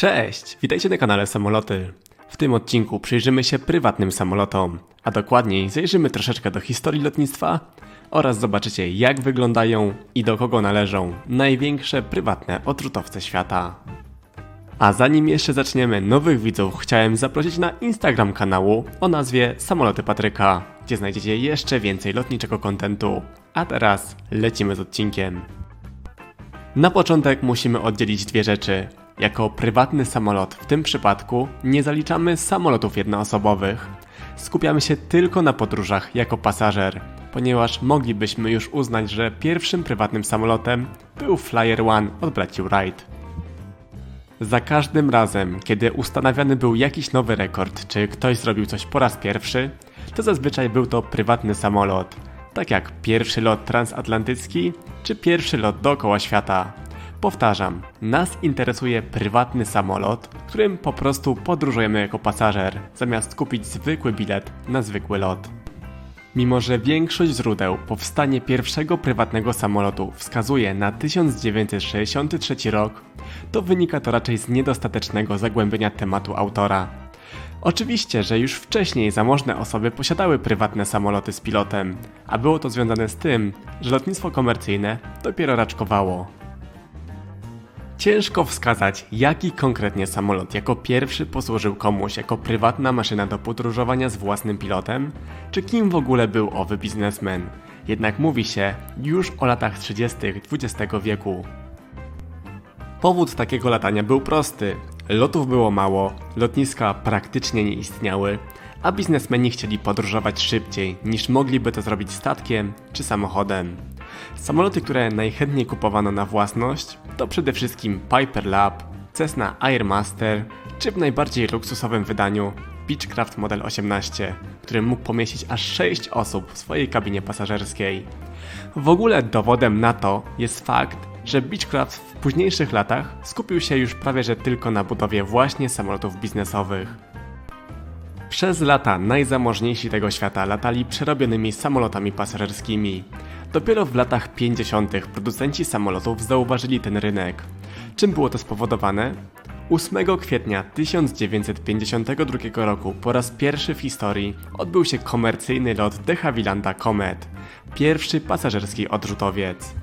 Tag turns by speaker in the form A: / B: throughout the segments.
A: Cześć, witajcie na kanale Samoloty. W tym odcinku przyjrzymy się prywatnym samolotom, a dokładniej zajrzymy troszeczkę do historii lotnictwa oraz zobaczycie, jak wyglądają i do kogo należą największe prywatne odrzutowce świata. A zanim jeszcze zaczniemy, nowych widzów chciałem zaprosić na Instagram kanału o nazwie Samoloty Patryka, gdzie znajdziecie jeszcze więcej lotniczego kontentu. A teraz lecimy z odcinkiem. Na początek musimy oddzielić dwie rzeczy. Jako prywatny samolot w tym przypadku nie zaliczamy samolotów jednoosobowych. Skupiamy się tylko na podróżach jako pasażer, ponieważ moglibyśmy już uznać, że pierwszym prywatnym samolotem był Flyer One od braci Wright. Za każdym razem, kiedy ustanawiany był jakiś nowy rekord, czy ktoś zrobił coś po raz pierwszy, to zazwyczaj był to prywatny samolot, tak jak pierwszy lot transatlantycki, czy pierwszy lot dookoła świata. Powtarzam, nas interesuje prywatny samolot, którym po prostu podróżujemy jako pasażer, zamiast kupić zwykły bilet na zwykły lot. Mimo że większość źródeł powstanie pierwszego prywatnego samolotu wskazuje na 1963 rok, to wynika to raczej z niedostatecznego zagłębienia tematu autora. Oczywiście, że już wcześniej zamożne osoby posiadały prywatne samoloty z pilotem, a było to związane z tym, że lotnictwo komercyjne dopiero raczkowało. Ciężko wskazać, jaki konkretnie samolot jako pierwszy posłużył komuś jako prywatna maszyna do podróżowania z własnym pilotem, czy kim w ogóle był owy biznesmen. Jednak mówi się już o latach 30. XX wieku. Powód takiego latania był prosty. Lotów było mało, lotniska praktycznie nie istniały, a biznesmeni chcieli podróżować szybciej niż mogliby to zrobić statkiem czy samochodem. Samoloty, które najchętniej kupowano na własność, to przede wszystkim Piper Lab, Cessna Airmaster, czy w najbardziej luksusowym wydaniu Beechcraft Model 18, który mógł pomieścić aż 6 osób w swojej kabinie pasażerskiej. W ogóle dowodem na to jest fakt, że Beechcraft w późniejszych latach skupił się już prawie że tylko na budowie właśnie samolotów biznesowych. Przez lata najzamożniejsi tego świata latali przerobionymi samolotami pasażerskimi. Dopiero w latach 50. producenci samolotów zauważyli ten rynek. Czym było to spowodowane? 8 kwietnia 1952 roku po raz pierwszy w historii odbył się komercyjny lot de Havilanda Comet, pierwszy pasażerski odrzutowiec.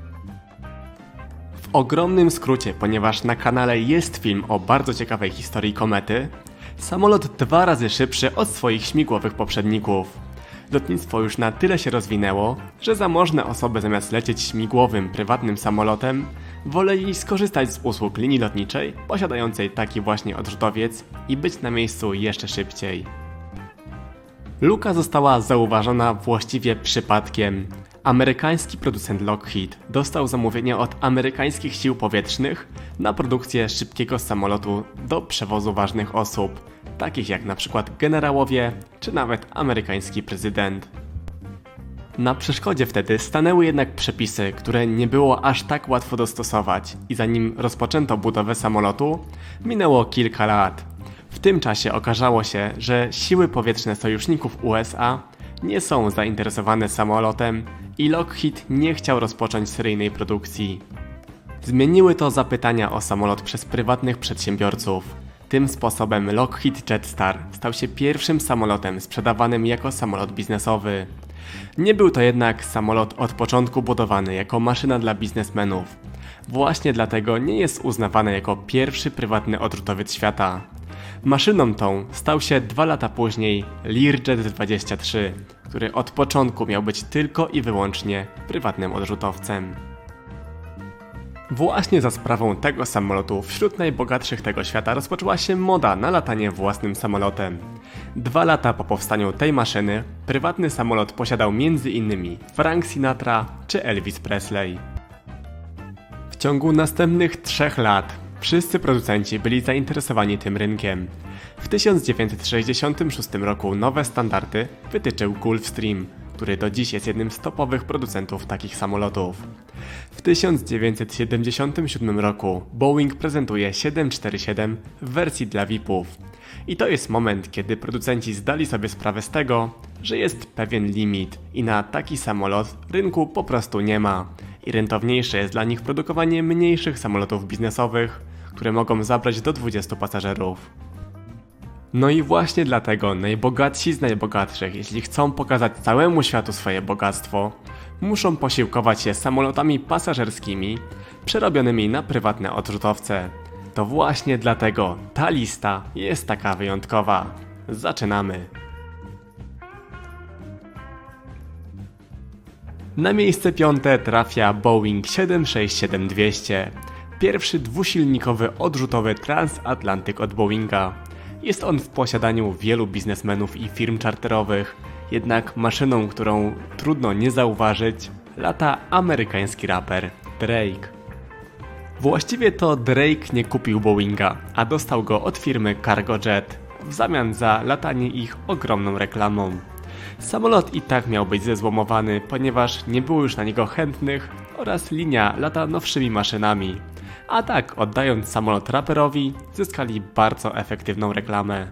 A: W ogromnym skrócie, ponieważ na kanale jest film o bardzo ciekawej historii komety, samolot 2 razy szybszy od swoich śmigłowych poprzedników. Lotnictwo już na tyle się rozwinęło, że zamożne osoby zamiast lecieć śmigłowym, prywatnym samolotem, woleli skorzystać z usług linii lotniczej posiadającej taki właśnie odrzutowiec i być na miejscu jeszcze szybciej. Luka została zauważona właściwie przypadkiem. Amerykański producent Lockheed dostał zamówienie od amerykańskich sił powietrznych na produkcję szybkiego samolotu do przewozu ważnych osób, takich jak na przykład generałowie czy nawet amerykański prezydent. Na przeszkodzie wtedy stanęły jednak przepisy, które nie było aż tak łatwo dostosować i zanim rozpoczęto budowę samolotu, minęło kilka lat. W tym czasie okazało się, że siły powietrzne sojuszników USA nie są zainteresowane samolotem i Lockheed nie chciał rozpocząć seryjnej produkcji. Zmieniły to zapytania o samolot przez prywatnych przedsiębiorców. Tym sposobem Lockheed Jetstar stał się pierwszym samolotem sprzedawanym jako samolot biznesowy. Nie był to jednak samolot od początku budowany jako maszyna dla biznesmenów. Właśnie dlatego nie jest uznawany jako pierwszy prywatny odrzutowiec świata. Maszyną tą stał się 2 lata później Learjet 23, który od początku miał być tylko i wyłącznie prywatnym odrzutowcem. Właśnie za sprawą tego samolotu wśród najbogatszych tego świata rozpoczęła się moda na latanie własnym samolotem. 2 lata po powstaniu tej maszyny prywatny samolot posiadał m.in. Frank Sinatra czy Elvis Presley. W ciągu następnych 3 lat wszyscy producenci byli zainteresowani tym rynkiem. W 1966 roku nowe standardy wytyczył Gulfstream, który do dziś jest jednym z topowych producentów takich samolotów. W 1977 roku Boeing prezentuje 747 w wersji dla VIP-ów. I to jest moment, kiedy producenci zdali sobie sprawę z tego, że jest pewien limit i na taki samolot rynku po prostu nie ma. I rentowniejsze jest dla nich produkowanie mniejszych samolotów biznesowych, które mogą zabrać do 20 pasażerów. No i właśnie dlatego najbogatsi z najbogatszych, jeśli chcą pokazać całemu światu swoje bogactwo, muszą posiłkować się samolotami pasażerskimi przerobionymi na prywatne odrzutowce. To właśnie dlatego ta lista jest taka wyjątkowa. Zaczynamy! Na miejsce 5 trafia Boeing 767-200, pierwszy dwusilnikowy odrzutowy transatlantyk od Boeinga. Jest on w posiadaniu wielu biznesmenów i firm czarterowych, jednak maszyną, którą trudno nie zauważyć, lata amerykański raper Drake. Właściwie to Drake nie kupił Boeinga, a dostał go od firmy Cargojet w zamian za latanie ich ogromną reklamą. Samolot i tak miał być zezłomowany, ponieważ nie było już na niego chętnych oraz linia lata nowszymi maszynami. A tak, oddając samolot raperowi, zyskali bardzo efektywną reklamę.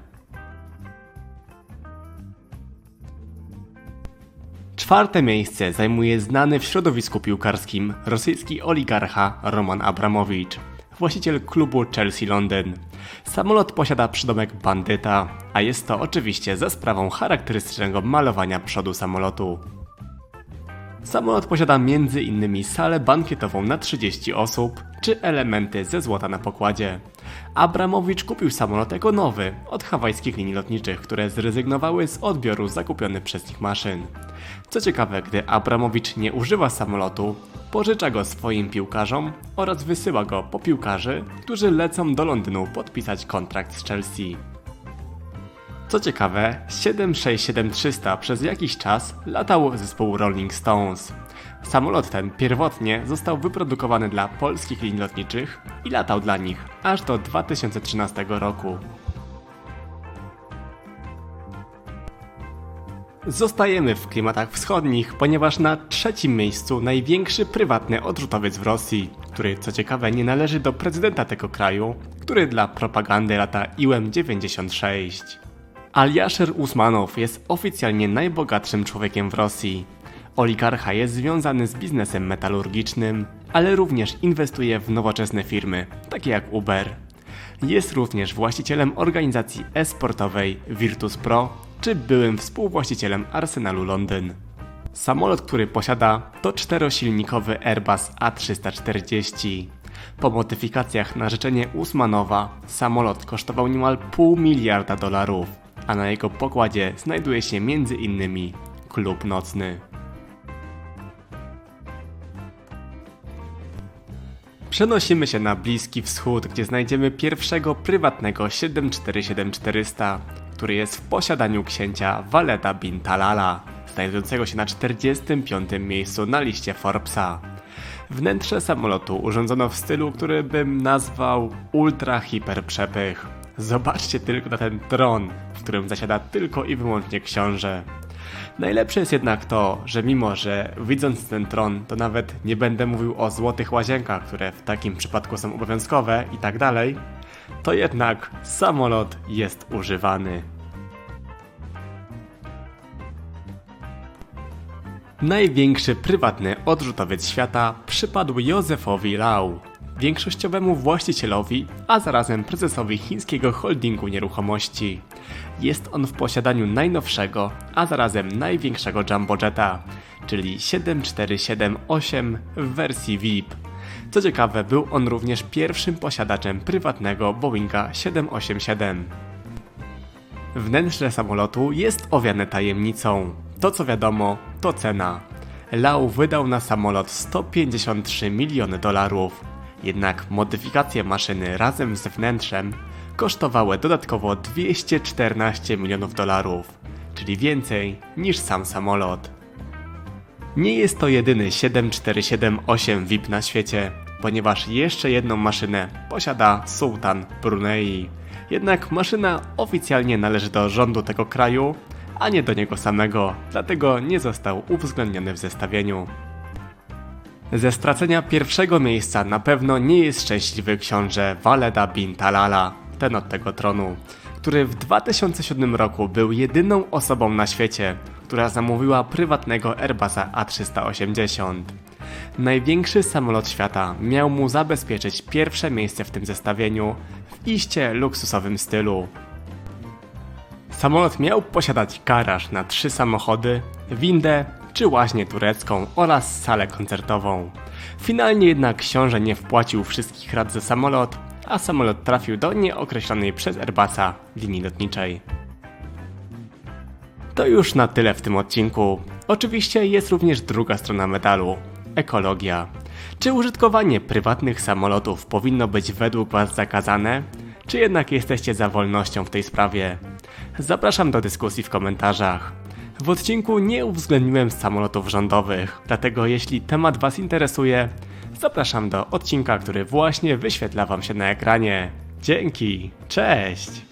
A: Czwarte miejsce zajmuje znany w środowisku piłkarskim rosyjski oligarcha Roman Abramowicz, właściciel klubu Chelsea Londyn. Samolot posiada przydomek bandyta, a jest to oczywiście za sprawą charakterystycznego malowania przodu samolotu. Samolot posiada m.in. salę bankietową na 30 osób, czy elementy ze złota na pokładzie. Abramowicz kupił samolot jako nowy od hawajskich linii lotniczych, które zrezygnowały z odbioru zakupionych przez nich maszyn. Co ciekawe, gdy Abramowicz nie używa samolotu, pożycza go swoim piłkarzom oraz wysyła go po piłkarzy, którzy lecą do Londynu podpisać kontrakt z Chelsea. Co ciekawe, 767-300 przez jakiś czas latał zespół Rolling Stones. Samolot ten pierwotnie został wyprodukowany dla polskich linii lotniczych i latał dla nich aż do 2013 roku. Zostajemy w klimatach wschodnich, ponieważ na trzecim miejscu największy prywatny odrzutowiec w Rosji, który co ciekawe nie należy do prezydenta tego kraju, który dla propagandy lata IL-96. Aljasher Usmanow jest oficjalnie najbogatszym człowiekiem w Rosji. Oligarcha jest związany z biznesem metalurgicznym, ale również inwestuje w nowoczesne firmy, takie jak Uber. Jest również właścicielem organizacji e-sportowej Virtus.pro, czy byłym współwłaścicielem Arsenalu Londyn. Samolot, który posiada, to czterosilnikowy Airbus A340. Po modyfikacjach na życzenie Usmanowa samolot kosztował niemal $500 miliarda, a na jego pokładzie znajduje się m.in. klub nocny. Przenosimy się na Bliski Wschód, gdzie znajdziemy pierwszego prywatnego 747-400, który jest w posiadaniu księcia Waleda bin Talala, znajdującego się na 45. miejscu na liście Forbesa. Wnętrze samolotu urządzono w stylu, który bym nazwał ultra hiper przepych. Zobaczcie tylko na ten tron, w którym zasiada tylko i wyłącznie książę. Najlepsze jest jednak to, że mimo, że widząc ten tron, to nawet nie będę mówił o złotych łazienkach, które w takim przypadku są obowiązkowe i tak dalej, to jednak samolot jest używany. Największy prywatny odrzutowiec świata przypadł Józefowi Lau, większościowemu właścicielowi, a zarazem prezesowi chińskiego holdingu nieruchomości. Jest on w posiadaniu najnowszego, a zarazem największego jumbojeta, czyli 7478 w wersji VIP. Co ciekawe, był on również pierwszym posiadaczem prywatnego Boeinga 787. Wnętrze samolotu jest owiane tajemnicą. To co wiadomo, to cena. Lau wydał na samolot $153 miliony, jednak modyfikacje maszyny razem z wnętrzem kosztowały dodatkowo $214 milionów, czyli więcej niż sam samolot. Nie jest to jedyny 7478 VIP na świecie, ponieważ jeszcze jedną maszynę posiada sułtan Brunei. Jednak maszyna oficjalnie należy do rządu tego kraju, a nie do niego samego, dlatego nie został uwzględniony w zestawieniu. Ze stracenia pierwszego miejsca na pewno nie jest szczęśliwy książę Waleda bin Talala, ten od tego tronu, który w 2007 roku był jedyną osobą na świecie, która zamówiła prywatnego Airbusa A380. Największy samolot świata miał mu zabezpieczyć pierwsze miejsce w tym zestawieniu w iście luksusowym stylu. Samolot miał posiadać garaż na 3 samochody, windę czy łaźnię turecką oraz salę koncertową. Finalnie jednak książę nie wpłacił wszystkich rat za samolot, a samolot trafił do nieokreślonej przez Airbusa linii lotniczej. To już na tyle w tym odcinku. Oczywiście jest również druga strona medalu – ekologia. Czy użytkowanie prywatnych samolotów powinno być według Was zakazane? Czy jednak jesteście za wolnością w tej sprawie? Zapraszam do dyskusji w komentarzach. W odcinku nie uwzględniłem samolotów rządowych, dlatego jeśli temat Was interesuje, zapraszam do odcinka, który właśnie wyświetla Wam się na ekranie. Dzięki, cześć!